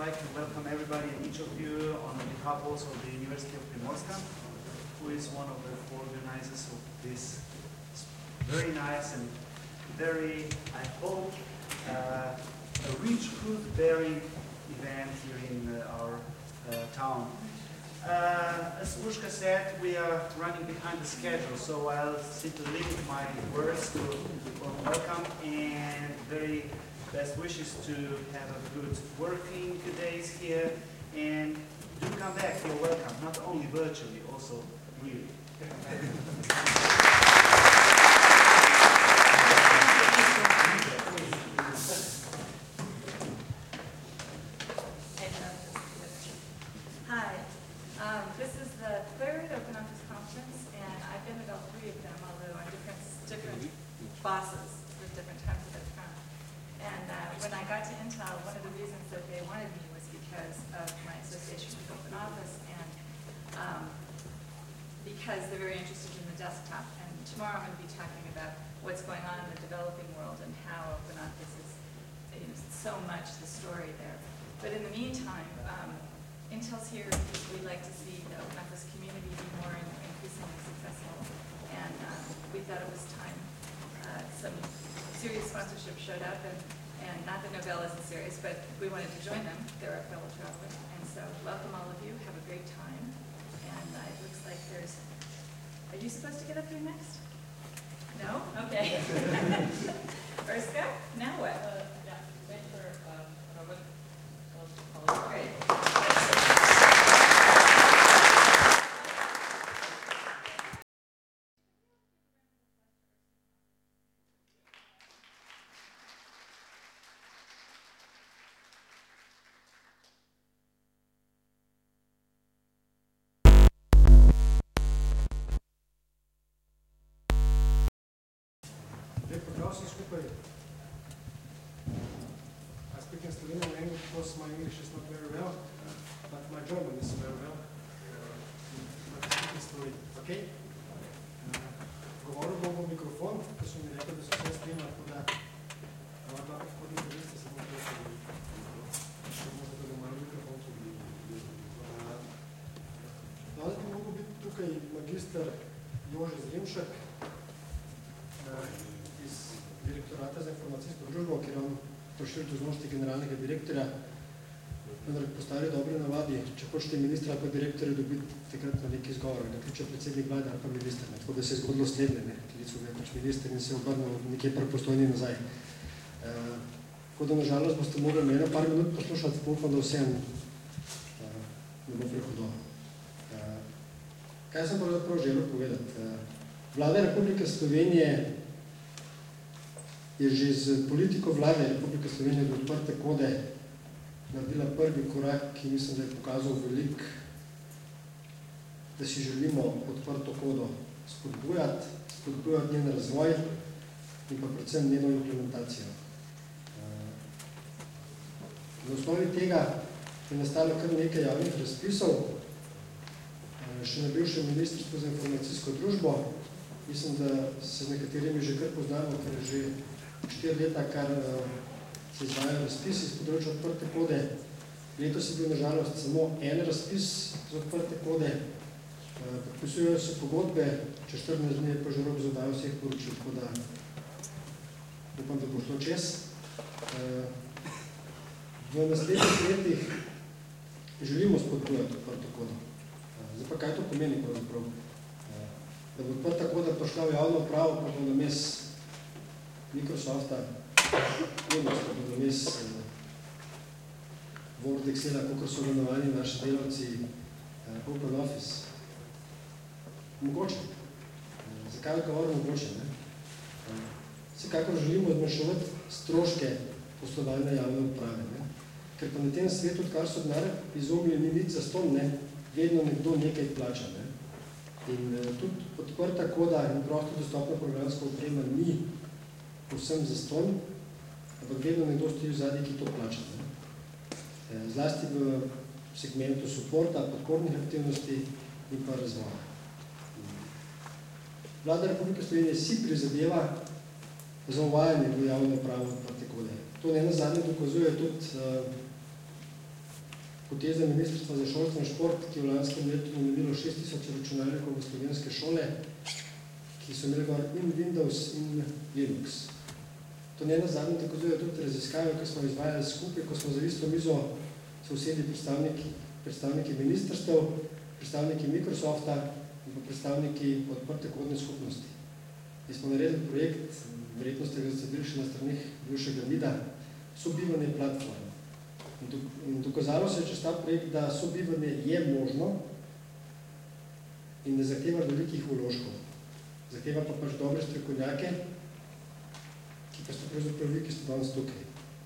like to welcome everybody and each of you on behalf also of the University of Primorska, who is one of the organizers of this very nice and very, I hope, a rich fruit-bearing event here in our town. As Urška said, we are running behind the schedule, so I'll simply limit my words to welcome and very best wishes to have a good working days here, and do come back, you're welcome, not only virtually, also really. Hi, this is the third Open Office Conference, and I've been at all three of them, although on different bosses with different times of their term. And when I got to Intel, one of the reasons that they wanted me was because of my association with Open Office, and because they're very interested in the desktop. And tomorrow I'm going to be talking about what's going on in the developing world and how Open Office is so much the story there. But in the meantime, Intel's here because we'd like to see the Open Office community be more increasingly successful. And we thought it was time. Some serious sponsorship showed up, and not that Nobel isn't serious, but we wanted to join them. They're our fellow travelers. And so welcome all of you. Have a great time. And it looks like there's... Are you supposed to get up here next? No? Okay. Urška, now what? Yeah, wait for Robert. Great. I speak in Slovenian language because my English is not very well, but my German is very well. But I speak in Slovenian, okay? Govoril bom v mikrofon, ker so mi rekli, da so vse snima, tako da moja dva predhodnika veste, se bom presedil. Še možda, da bom malo mikrofon tudi. Danes bi mogel biti tukaj magister Jože Zrimšek iz Direktorata za informacijsko družbo, kjer on prišel dolžnosti generalnega direktorja, vendar postavili dobre navadi, če hočete ministra ali pa direktorja dobiti takrat na neki izgovor, da kliče predsednik vlade ali pa minister, tako da se je zgodilo slednje, klical ga kot minister in se je obrnil nekje prepostojni nazaj. Tako da nažalost boste mogli mene par minut poslušati, upam, da vsem ne bo prehudo. Kaj sem pravzaprav želel povedati? Vlada Republike Slovenije je že z politiko vlade Republike Slovenije do odprte kode naredila prvi korak, ki mislim, da je pokazal veliko, da si želimo odprto kodo spodbujati njen razvoj in pa predvsem njeno implementacijo. Na osnovi tega je nastalo kar nekaj javnih razpisov, še na bivšem ministrstvu za informacijsko družbo. Mislim, da se z nekaterimi že kar poznamo, ker je že 4 leta, kar se izvajajo razpisi iz področja odprte kode. Letos je bil nažalost samo en razpis za odprte kode. Podpisujejo se pogodbe, čez 14 dni je pa že rok za oddajo vseh poročil, tako da upam, da bo šlo čez. V naslednjih letih želimo spodbujati odprto kodo. Zdaj pa kaj to pomeni pravzaprav? Da bo odprta koda prišla v javno upravo, pa bo names Microsofta, Windows, pa bo names Word, Excela, kakor so imenovani naši delavci Open Office. Mogoče. Zakaj odgovor mogoče? Vsekakor želimo zmanjševati stroške poslovanja javne uprave. Ker pa na tem svetu, odkar so denar izumili, ni nič zastonj, vedno nekdo nekaj plača. In tudi odprta koda in prosto dostopna programska oprema ni povsem zastonj, ampak vedno nekdo stoji v zadnji, ki to plača. Zlasti v segmentu suporta, podpornih aktivnosti in pa razvoja. Vlada Republike Slovenije si prizadeva za uvajanje v javno upravo odprte kode. To ne nazadnje dokazuje tudi poteza Ministrstva za šolstvo in šport, ki je v lanskem letu namenilo 6000 računalnikov v slovenske šole, ki so imeli gor in Windows in Linux. To ne nazadnje dokazujejo tudi raziskave, ki smo izvajali skupaj, ko smo za isto mizo se usedli predstavniki ministrstev, predstavniki Microsofta in pa predstavniki odprte kodne skupnosti. In smo naredili projekt, verjetno ste ga zasedili še na stranih bivšega MID-a, sobivanje platform. In dokazalo se je čez ta projekt, da sobivanje je možno in ne zahteva velikih vložkov. Zahteva pa pač dobre strokovnjake, ki pa so pravzaprav vi, ki ste danes tukaj.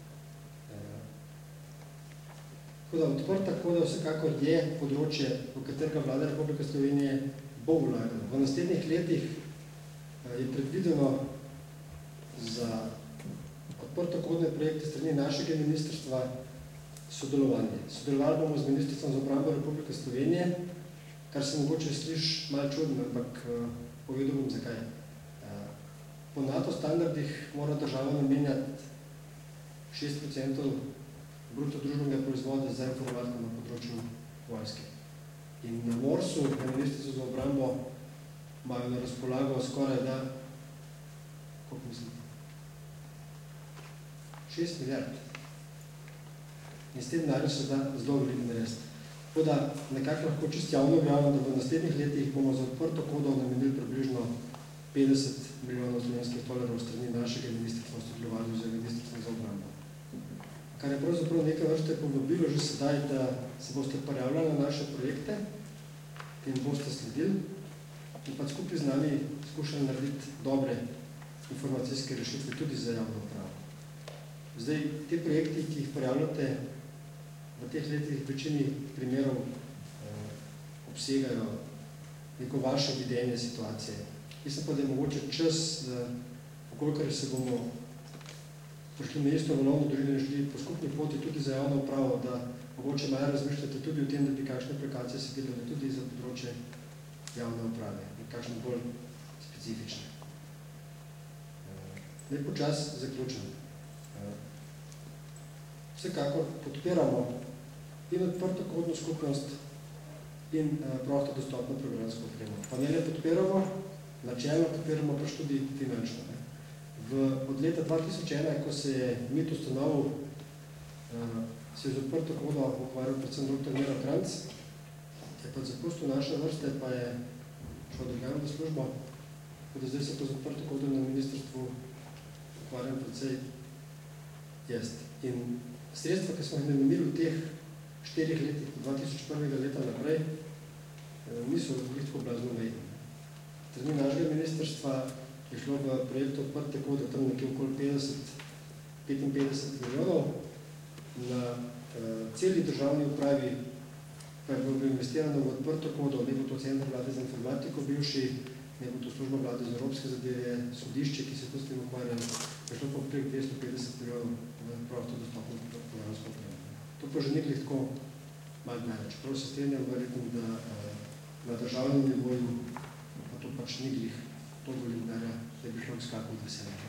Tako da odprta koda vsekakor je področje, v katerega vlada Republike Slovenije bo vlagala. V naslednjih letih je predvideno za odprto kodne projekte strani našega ministrstva sodelovanje. Sodelovali bomo z Ministrstvom za obrambo Republike Slovenije, kar se mogoče sliši malo čudno, ampak povedal bom zakaj. Po NATO standardih mora država namenjati 6% bruto družbenega proizvoda za informatiko na področju vojske. In na MORS-u, na Ministrstvu za obrambo, imajo na razpolago skoraj da, koliko mislim? 6 milijard. In s tem denarjem se da zelo veliko narediti. Tako da nekako lahko čisto javno objavljam, da v naslednjih letih bomo za odprto kodo namenili približno 50 milijonov slovenskih tolarjev strani našega ministrstva v sodelovanju z Ministrstvom za obrambo. Kar je pravzaprav nekaj vrste povabilo že sedaj, da se boste prijavljali na naše projekte, ki jim boste sledili in pa skupaj z nami skušali narediti dobre informacijske rešitve tudi za javno upravo. Zdaj, te projekti, ki jih prijavljate, v teh letih v večini primerov obsegajo neko vaše videnje situacije. Mislim pa, da je mogoče čas, okolikor se bomo prišli na isto valovno dolino in šli po skupni poti tudi za javno upravo, da mogoče malo razmišljate tudi o tem, da bi kakšne aplikacije se delali tudi za področje javne uprave in kakšne bolj specifične. Naj počas zaključim. Vsekakor podpiramo in odprto kodno skupnost in prosto dostopno programsko opremo. Pa ne le podpiramo, načelno podpiramo pač tudi finančno. Od leta 2001, ko se je MIT ustanovil, se je z odprto kodo ukvarjal predvsem dr. Miro Kranjc, ki je pa zapustil naše vrste, pa je šel drugam v službo, tako da zdaj se to z odprto kodo na ministrstvu ukvarjam predvsej jaz. In sredstva, ki smo jih namenili v teh 4 letih, 2001. Leta naprej, niso tako blazno mejni. Strani našega ministrstva je šlo v projektu odprte kode tam nekje okoli 55 milijonov. Na celi državni upravi pa je bilo investirano v odprto kodo, ne bo to Center vlade za informatiko bivši, ne bo to služba vlade za evropske zadeve, sodišče, ki se to s tem ukvarjalo, je šlo pa prek 250 milijonov v prosto dostopno programsko opremo. To pa že nekaj tako malo največ. Prav se strenjam, verjetno, da na državnem nivoju pa to pač ni glih to veliko denarja, da bi šlo skakal veselje.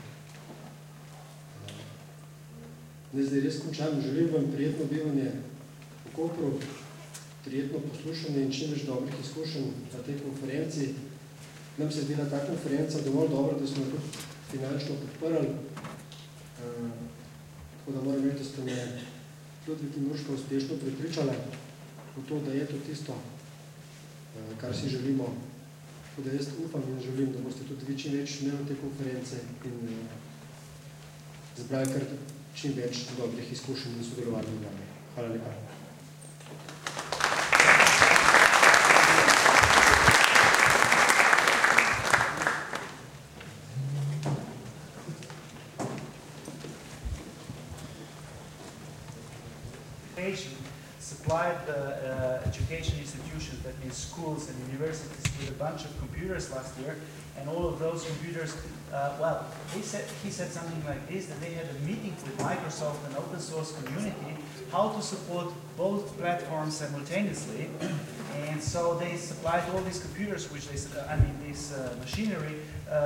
Zdaj res končam, želim vam prijetno bivanje v Kopru, prijetno poslušanje in čim več dobrih izkušenj na tej konferenci. Nam se zdela ta konferenca dovolj dobra, da smo jo tudi finančno podprli. Tako da moram reči, da ste me Ludvik in Urška uspešno prepričala v to, da je to tisto, kar si želimo. Tako da jaz upam in želim, da boste tudi vi čim več imeli te konference in zbrali kar čim več dobrih izkušenj in sodelovanja v nami. Hvala lepa. Supplied the education institutions, that means schools and universities, with a bunch of computers last year, and all of those computers, well, he said something like this, that they had a meeting with Microsoft and open source community, how to support both platforms simultaneously, and so they supplied all these computers, which they, this machinery,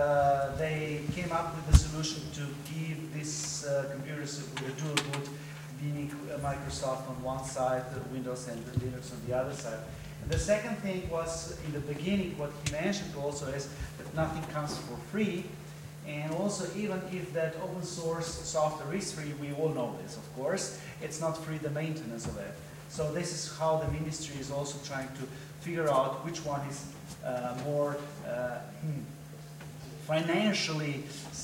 they came up with a solution to give these computers a dual boot being Microsoft on one side, Windows and Linux on the other side. And the second thing was, in the beginning, what he mentioned also is that nothing comes for free. And also, even if that open source software is free, we all know this, of course, it's not free, the maintenance of it. So this is how the ministry is also trying to figure out which one is more financially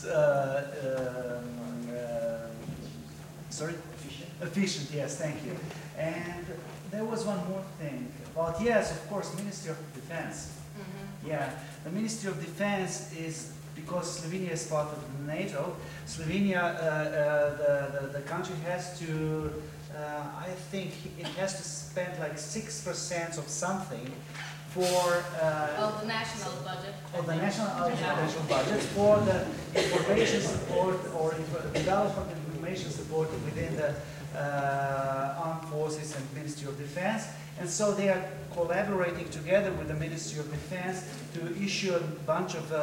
efficient, yes, thank you. And there was one more thing about, yes, of course, Ministry of Defense. Yeah, the Ministry of Defense is, because Slovenia is part of NATO, Slovenia, the country has to, I think it has to spend like 6% of something for Of the national budget. of the national budget for the information support or development and information support within the armed forces and Ministry of Defense. And so they are collaborating together with the Ministry of Defense to issue a bunch of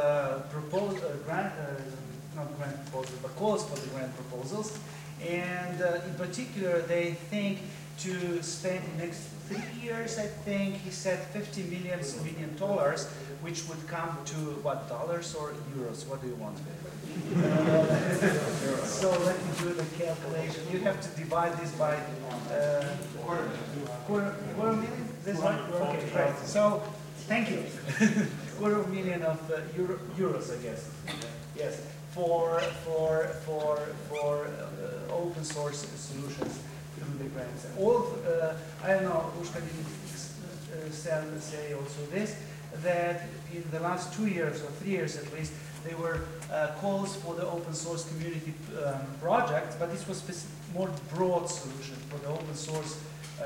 not grant proposals, but calls for the grant proposals. And in particular, they think to spend the next 3 years, I think, he said 50 million Slovenian dollars, which would come to, what, dollars or euros? What do you want? So let me do the calculation. You have to divide this by quarter million? This one? Okay, great. So, thank you. $250,000 of euros, I guess. Yes, for open source solutions through the grants. All, I don't know, Ushka didn't say also this, that in the last 2 years or 3 years at least, there were calls for the open source community projects, but this was more broad solution for the open source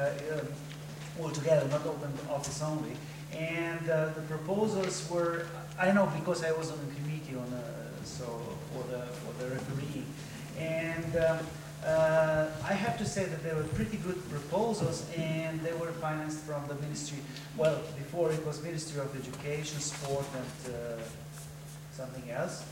altogether, not open office only. And the proposals were, I know because I was on the committee on so for the referee, and I have to say that they were pretty good proposals, and they were financed from the ministry. Well, before it was Ministry of Education, Sport, and something else.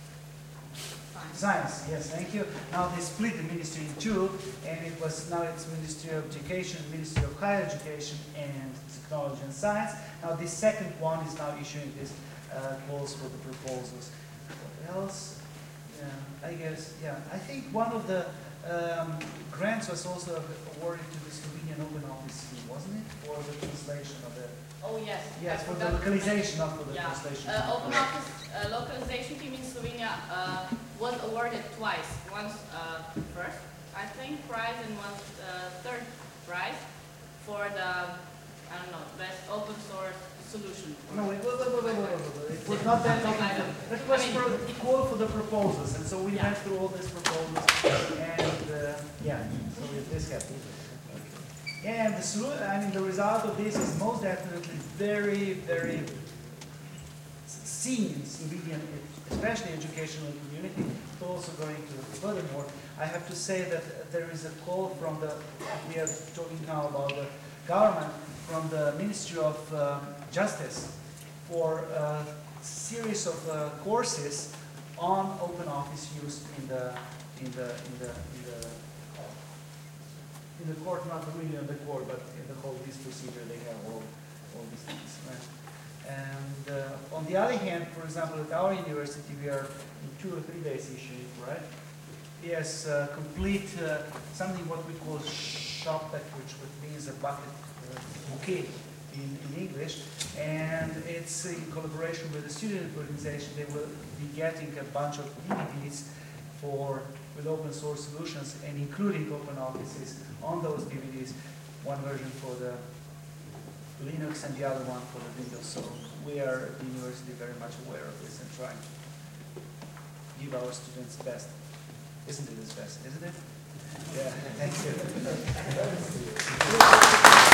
Science, yes, thank you. Now they split the ministry in two, and it was now it's Ministry of Education, Ministry of Higher Education, and Technology and Science. Now this second one is now issuing these calls for the proposals. What else? Yeah, I guess, yeah. I think one of the grants was also awarded to the Slovenian Open Office scheme, wasn't it? For the translation of the... Oh, yes. Yes, for the localization, not for the translation. Open Office localization team in Slovenia was awarded twice. Once first, I think, prize, and once third prize for the, I don't know, best open source solution. No, wait. It was not that open. That was for the call for the proposals, and so we went through all these proposals, and yeah, so this happened. And the result of this is most definitely very, very seen in Slovenian, especially educational community, but also going to furthermore. I have to say that there is a call from we are talking now about the government, from the Ministry of Justice for a series of courses on open office use in the court, not really in the court, but in the whole this procedure, they have all these things. Right? And on the other hand, for example, at our university, we are in 2 or 3 days issuing, right? Yes, complete something what we call shop pack, which means a bucket bouquet in English, and it's in collaboration with the student organization. They will be getting a bunch of DVDs with open source solutions, and including open offices on those DVDs, one version for the Linux and the other one for the Windows. So we are at the university very much aware of this and trying to give our students best. Isn't it his best, isn't it? Yeah, thank you.